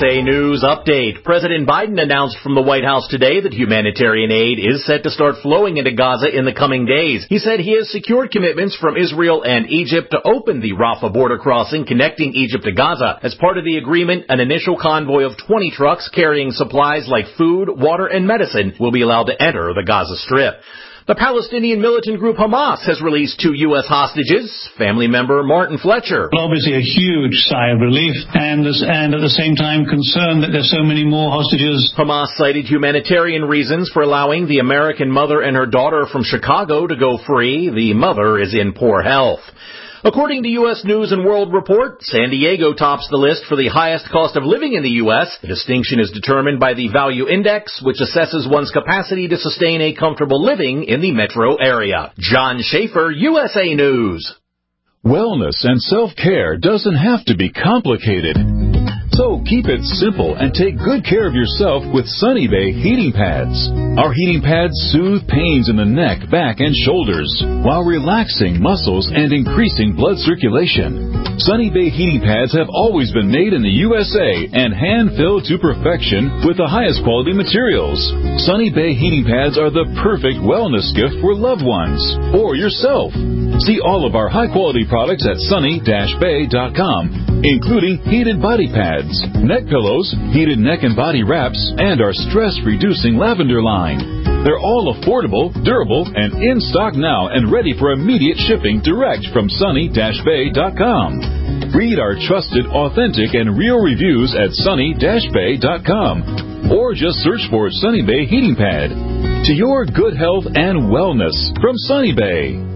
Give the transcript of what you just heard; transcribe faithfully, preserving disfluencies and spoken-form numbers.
A News Update. President Biden announced from the White House today that humanitarian aid is set to start flowing into Gaza in the coming days. He said he has secured commitments from Israel and Egypt to open the Rafah border crossing connecting Egypt to Gaza. As part of the agreement, an initial convoy of twenty trucks carrying supplies like food, water, and medicine will be allowed to enter the Gaza Strip. The Palestinian militant group Hamas has released two U S hostages, family member Martin Fletcher. Obviously a huge sigh of relief and, and at the same time concerned that there's so many more hostages. Hamas cited humanitarian reasons for allowing the American mother and her daughter from Chicago to go free. The mother is in poor health. According to U S News and World Report, San Diego tops the list for the highest cost of living in the U S. The distinction is determined by the Value Index, which assesses one's capacity to sustain a comfortable living in the metro area. John Schaefer, U S A News. Wellness and self-care doesn't have to be complicated. So keep it simple and take good care of yourself with Sunny Bay heating pads. Our heating pads soothe pains in the neck, back, and shoulders while relaxing muscles and increasing blood circulation. Sunny Bay heating pads have always been made in the U S A and hand-filled to perfection with the highest quality materials. Sunny Bay heating pads are the perfect wellness gift for loved ones or yourself. See all of our high-quality products at sunny dash bay dot com, including heated body pads, neck pillows, heated neck and body wraps, and our stress-reducing lavender line. They're all affordable, durable, and in stock now and ready for immediate shipping direct from sunny dash bay dot com. Read our trusted, authentic, and real reviews at sunny dash bay dot com or just search for Sunny Bay Heating Pad. To your good health and wellness from Sunny Bay.